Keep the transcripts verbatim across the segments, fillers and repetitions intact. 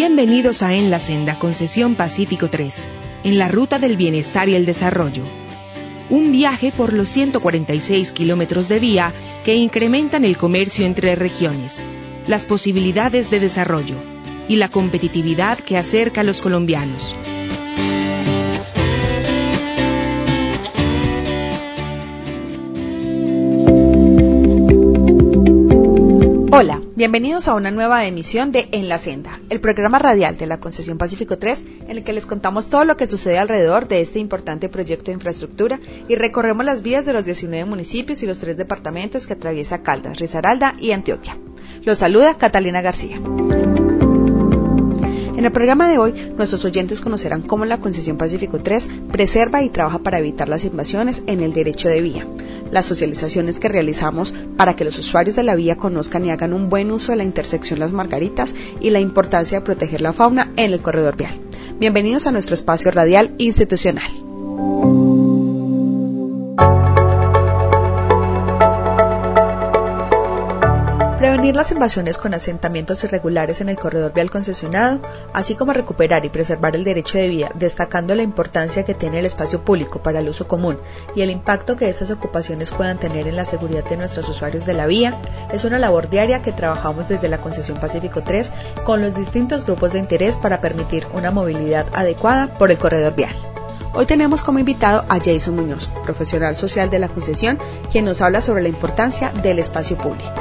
Bienvenidos a En la Senda, Concesión Pacífico tres, en la ruta del bienestar y el desarrollo. Un viaje por los ciento cuarenta y seis kilómetros de vía que incrementan el comercio entre regiones, las posibilidades de desarrollo y la competitividad que acerca a los colombianos. Hola, bienvenidos a una nueva emisión de En la Senda, el programa radial de la Concesión Pacífico tres, en el que les contamos todo lo que sucede alrededor de este importante proyecto de infraestructura y recorremos las vías de los diecinueve municipios y los tres departamentos que atraviesa Caldas, Risaralda y Antioquia. Los saluda Catalina García. En el programa de hoy, nuestros oyentes conocerán cómo la Concesión Pacífico tres preserva y trabaja para evitar las invasiones en el derecho de vía, las socializaciones que realizamos para que los usuarios de la vía conozcan y hagan un buen uso de la intersección Las Margaritas y la importancia de proteger la fauna en el corredor vial. Bienvenidos a nuestro espacio radial institucional. Prevenir las invasiones con asentamientos irregulares en el corredor vial concesionado, así como recuperar y preservar el derecho de vía, destacando la importancia que tiene el espacio público para el uso común y el impacto que estas ocupaciones puedan tener en la seguridad de nuestros usuarios de la vía, es una labor diaria que trabajamos desde la Concesión Pacífico tres con los distintos grupos de interés para permitir una movilidad adecuada por el corredor vial. Hoy tenemos como invitado a Jason Muñoz, profesional social de la concesión, quien nos habla sobre la importancia del espacio público.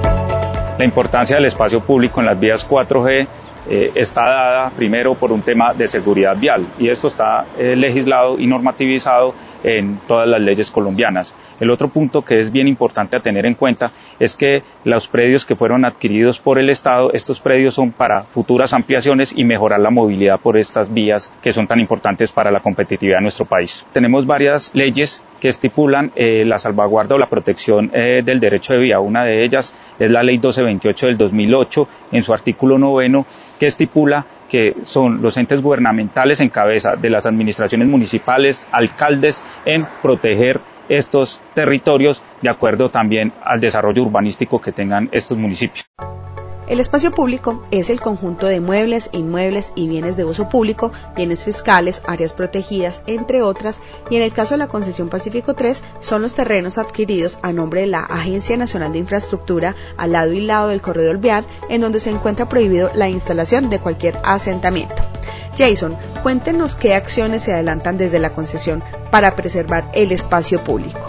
La importancia del espacio público en las vías cuatro G eh, está dada primero por un tema de seguridad vial y esto está eh, legislado y normativizado en todas las leyes colombianas. El otro punto que es bien importante a tener en cuenta es que los predios que fueron adquiridos por el Estado, estos predios son para futuras ampliaciones y mejorar la movilidad por estas vías que son tan importantes para la competitividad de nuestro país. Tenemos varias leyes que estipulan eh, la salvaguarda o la protección eh, del derecho de vía. Una de ellas es la ley doce veintiocho del dos mil ocho en su artículo noveno, que estipula que son los entes gubernamentales en cabeza de las administraciones municipales, alcaldes, en proteger estos territorios de acuerdo también al desarrollo urbanístico que tengan estos municipios. El espacio público es el conjunto de muebles, inmuebles y bienes de uso público, bienes fiscales, áreas protegidas, entre otras, y en el caso de la Concesión Pacífico tres son los terrenos adquiridos a nombre de la Agencia Nacional de Infraestructura al lado y lado del corredor vial, en donde se encuentra prohibido la instalación de cualquier asentamiento. Jason, cuéntenos qué acciones se adelantan desde la concesión para preservar el espacio público.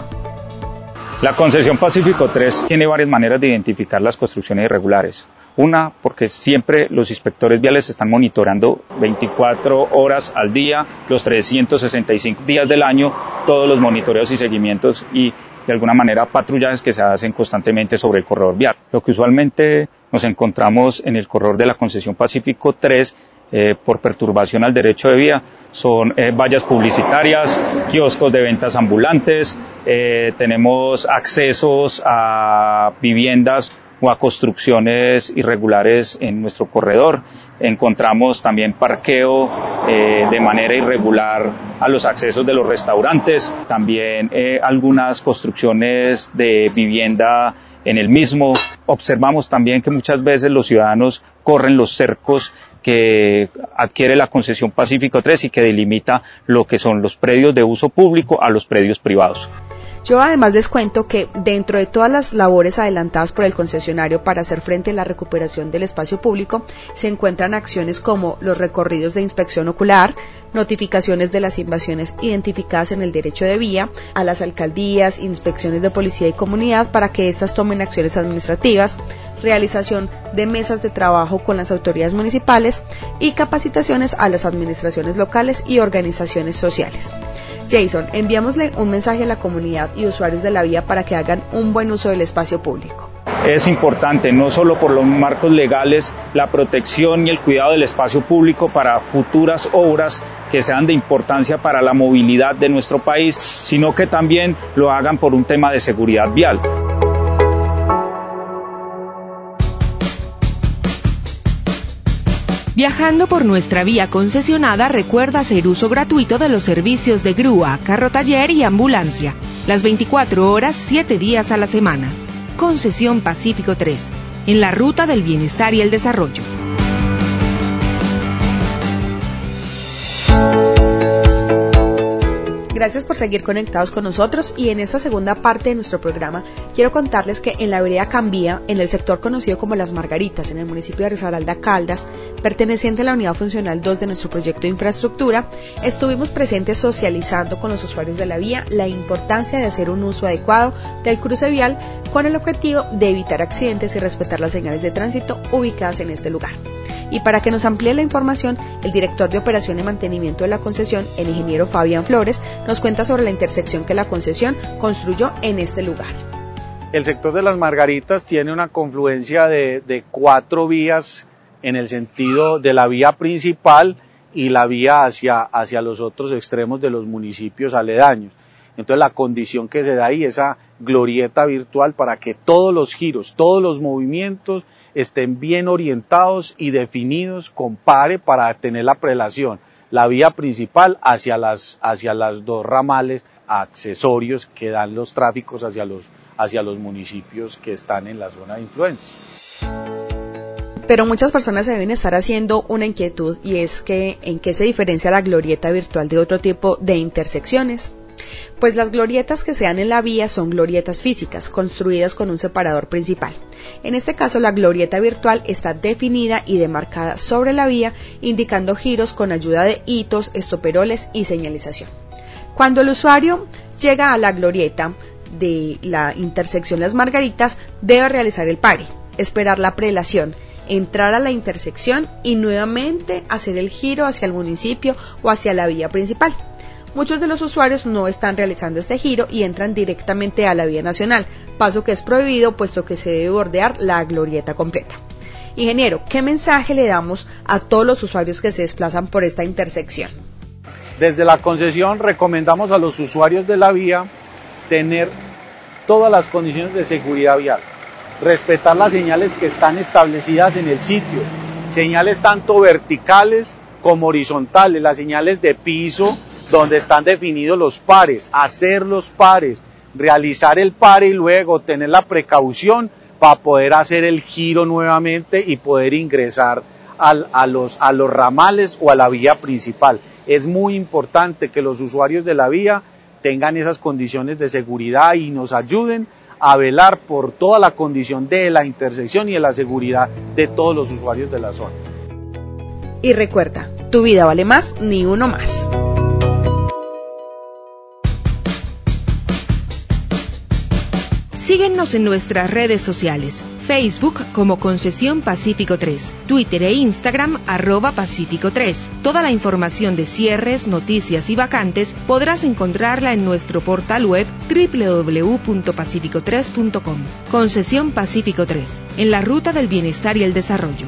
La Concesión Pacífico tres tiene varias maneras de identificar las construcciones irregulares. Una, porque siempre los inspectores viales están monitorando veinticuatro horas al día, los trescientos sesenta y cinco días del año, todos los monitoreos y seguimientos y de alguna manera patrullajes que se hacen constantemente sobre el corredor vial. Lo que usualmente nos encontramos en el corredor de la Concesión Pacífico tres eh, por perturbación al derecho de vía son eh, vallas publicitarias, kioscos de ventas ambulantes, eh, tenemos accesos a viviendas o a construcciones irregulares en nuestro corredor. Encontramos también parqueo eh, de manera irregular a los accesos de los restaurantes, también eh, algunas construcciones de vivienda en el mismo. Observamos también que muchas veces los ciudadanos corren los cercos que adquiere la Concesión Pacífico tres y que delimita lo que son los predios de uso público a los predios privados. Yo además les cuento que dentro de todas las labores adelantadas por el concesionario para hacer frente a la recuperación del espacio público, se encuentran acciones como los recorridos de inspección ocular, notificaciones de las invasiones identificadas en el derecho de vía, a las alcaldías, inspecciones de policía y comunidad para que éstas tomen acciones administrativas, realización de mesas de trabajo con las autoridades municipales y capacitaciones a las administraciones locales y organizaciones sociales. Jason, enviámosle un mensaje a la comunidad y usuarios de la vía para que hagan un buen uso del espacio público. Es importante, no solo por los marcos legales, la protección y el cuidado del espacio público para futuras obras que sean de importancia para la movilidad de nuestro país, sino que también lo hagan por un tema de seguridad vial. Viajando por nuestra vía concesionada, recuerda hacer uso gratuito de los servicios de grúa, carro taller y ambulancia, las veinticuatro horas, siete días a la semana. Concesión Pacífico tres, en la ruta del bienestar y el desarrollo. Gracias por seguir conectados con nosotros y en esta segunda parte de nuestro programa quiero contarles que en la vereda Cambía, en el sector conocido como Las Margaritas, en el municipio de Risaralda, Caldas, perteneciente a la unidad funcional dos de nuestro proyecto de infraestructura, estuvimos presentes socializando con los usuarios de la vía la importancia de hacer un uso adecuado del cruce vial con el objetivo de evitar accidentes y respetar las señales de tránsito ubicadas en este lugar. Y para que nos amplíe la información, el director de operación y mantenimiento de la concesión, el ingeniero Fabián Flores, nos cuenta sobre la intersección que la concesión construyó en este lugar. El sector de Las Margaritas tiene una confluencia de, de cuatro vías en el sentido de la vía principal y la vía hacia, hacia los otros extremos de los municipios aledaños. Entonces la condición que se da ahí es esa glorieta virtual para que todos los giros, todos los movimientos estén bien orientados y definidos con pare para tener la prelación, la vía principal hacia las, hacia las dos ramales accesorios que dan los tráficos hacia los, hacia los municipios que están en la zona de influencia. Pero muchas personas se deben estar haciendo una inquietud y es que ¿en qué se diferencia la glorieta virtual de otro tipo de intersecciones? Pues las glorietas que se dan en la vía son glorietas físicas, construidas con un separador principal. En este caso, la glorieta virtual está definida y demarcada sobre la vía, indicando giros con ayuda de hitos, estoperoles y señalización. Cuando el usuario llega a la glorieta de la intersección Las Margaritas, debe realizar el pare, esperar la prelación, entrar a la intersección y nuevamente hacer el giro hacia el municipio o hacia la vía principal. Muchos de los usuarios no están realizando este giro y entran directamente a la vía nacional, paso que es prohibido puesto que se debe bordear la glorieta completa. Ingeniero, ¿qué mensaje le damos a todos los usuarios que se desplazan por esta intersección? Desde la concesión recomendamos a los usuarios de la vía tener todas las condiciones de seguridad vial, respetar las señales que están establecidas en el sitio, señales tanto verticales como horizontales, las señales de piso, donde están definidos los pares, hacer los pares, realizar el pare y luego tener la precaución para poder hacer el giro nuevamente y poder ingresar al, a, los, a los ramales o a la vía principal. Es muy importante que los usuarios de la vía tengan esas condiciones de seguridad y nos ayuden a velar por toda la condición de la intersección y de la seguridad de todos los usuarios de la zona. Y recuerda, tu vida vale más, ni uno más. Síguenos en nuestras redes sociales, Facebook como Concesión Pacífico tres, Twitter e Instagram arroba Pacífico tres. Toda la información de cierres, noticias y vacantes podrás encontrarla en nuestro portal web doble u doble u doble u punto pacífico tres punto com. Concesión Pacífico tres, en la ruta del bienestar y el desarrollo.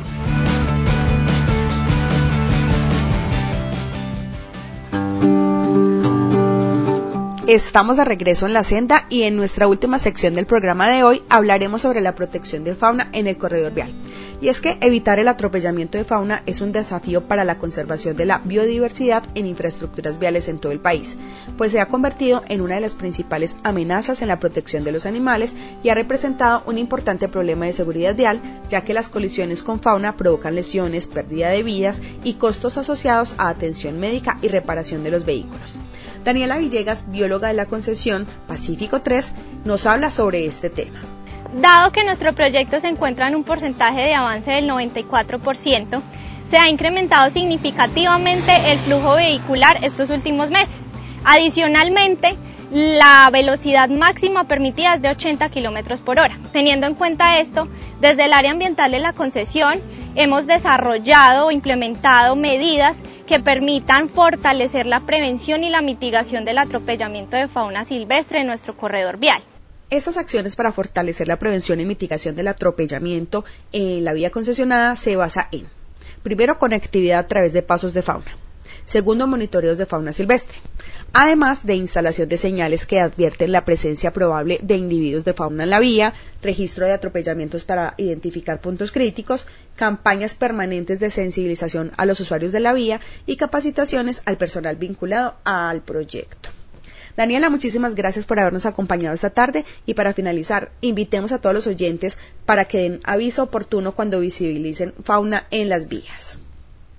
Estamos de regreso en la senda y en nuestra última sección del programa de hoy hablaremos sobre la protección de fauna en el corredor vial. Y es que evitar el atropellamiento de fauna es un desafío para la conservación de la biodiversidad en infraestructuras viales en todo el país, pues se ha convertido en una de las principales amenazas en la protección de los animales y ha representado un importante problema de seguridad vial, ya que las colisiones con fauna provocan lesiones, pérdida de vidas y costos asociados a atención médica y reparación de los vehículos. Daniela Villegas, bióloga de la concesión Pacífico tres, nos habla sobre este tema. Dado que nuestro proyecto se encuentra en un porcentaje de avance del noventa y cuatro por ciento, se ha incrementado significativamente el flujo vehicular estos últimos meses. Adicionalmente, la velocidad máxima permitida es de ochenta kilómetros por hora. Teniendo en cuenta esto, desde el área ambiental de la concesión hemos desarrollado o implementado medidas que permitan fortalecer la prevención y la mitigación del atropellamiento de fauna silvestre en nuestro corredor vial. Estas acciones para fortalecer la prevención y mitigación del atropellamiento en la vía concesionada se basa en: primero, conectividad a través de pasos de fauna; segundo, monitoreos de fauna silvestre, además de instalación de señales que advierten la presencia probable de individuos de fauna en la vía, registro de atropellamientos para identificar puntos críticos, campañas permanentes de sensibilización a los usuarios de la vía y capacitaciones al personal vinculado al proyecto. Daniela, muchísimas gracias por habernos acompañado esta tarde y para finalizar, invitemos a todos los oyentes para que den aviso oportuno cuando visibilicen fauna en las vías.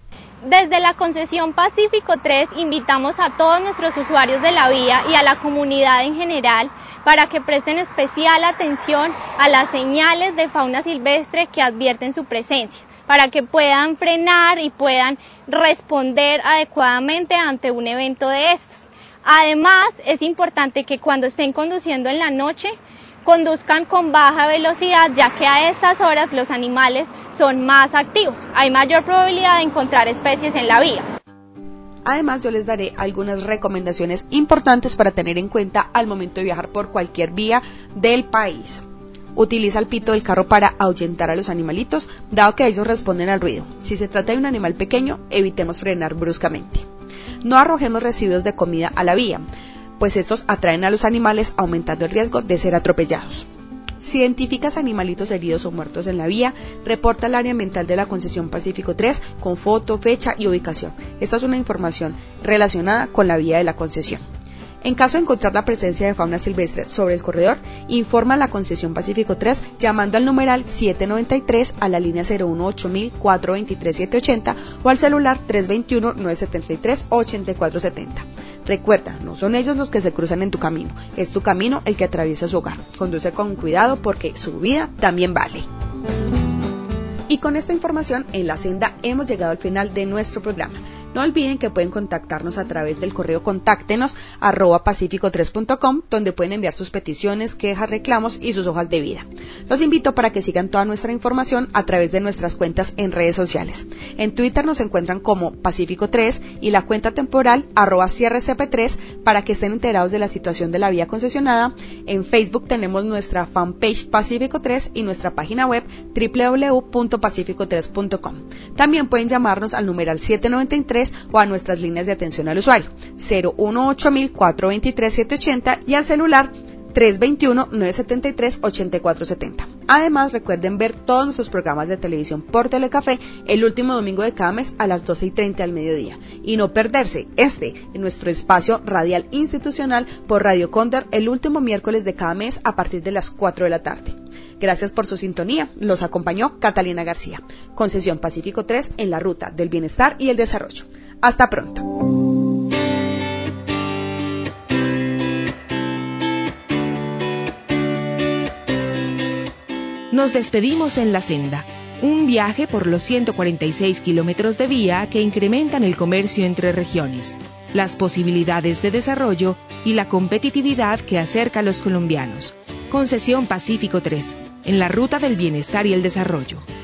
Desde la concesión Pacífico tres invitamos a todos nuestros usuarios de la vía y a la comunidad en general para que presten especial atención a las señales de fauna silvestre que advierten su presencia, para que puedan frenar y puedan responder adecuadamente ante un evento de estos. Además, es importante que cuando estén conduciendo en la noche, conduzcan con baja velocidad, ya que a estas horas los animales son más activos. Hay mayor probabilidad de encontrar especies en la vía. Además, yo les daré algunas recomendaciones importantes para tener en cuenta al momento de viajar por cualquier vía del país. Utiliza el pito del carro para ahuyentar a los animalitos, dado que ellos responden al ruido. Si se trata de un animal pequeño, evitemos frenar bruscamente. No arrojemos residuos de comida a la vía, pues estos atraen a los animales, aumentando el riesgo de ser atropellados. Si identificas animalitos heridos o muertos en la vía, reporta al área ambiental de la concesión Pacífico tres con foto, fecha y ubicación. Esta es una información relacionada con la vía de la concesión. En caso de encontrar la presencia de fauna silvestre sobre el corredor, informa a la concesión Pacífico tres llamando al numeral siete noventa y tres a la línea cero uno ocho mil cuatrocientos veintitrés siete ochenta o al celular tres dos uno nueve siete tres ocho cuatro siete cero. Recuerda, no son ellos los que se cruzan en tu camino, es tu camino el que atraviesa su hogar. Conduce con cuidado porque su vida también vale. Y con esta información en la senda hemos llegado al final de nuestro programa. No olviden que pueden contactarnos a través del correo contáctenos arroba pacífico tres punto com, donde pueden enviar sus peticiones, quejas, reclamos y sus hojas de vida. Los invito para que sigan toda nuestra información a través de nuestras cuentas en redes sociales. En Twitter nos encuentran como Pacífico tres y la cuenta temporal arroba cierre c p tres para que estén enterados de la situación de la vía concesionada. En Facebook tenemos nuestra fanpage Pacífico tres y nuestra página web doble u doble u doble u punto pacífico tres punto com. También pueden llamarnos al numeral siete noventa y tres o a nuestras líneas de atención al usuario cero uno ocho mil cuatrocientos veintitrés siete ochenta y al celular tres dos uno nueve siete tres ocho cuatro siete cero. Además, recuerden ver todos nuestros programas de televisión por Telecafé el último domingo de cada mes a las doce y treinta del mediodía y no perderse este en nuestro espacio radial institucional por Radio Cóndor el último miércoles de cada mes a partir de las cuatro de la tarde. Gracias por su sintonía. Los acompañó Catalina García. Concesión Pacífico tres en la ruta del bienestar y el desarrollo. Hasta pronto. Nos despedimos en La Senda, un viaje por los ciento cuarenta y seis kilómetros de vía que incrementan el comercio entre regiones, las posibilidades de desarrollo y la competitividad que acerca a los colombianos. Concesión Pacífico tres, en la ruta del bienestar y el desarrollo.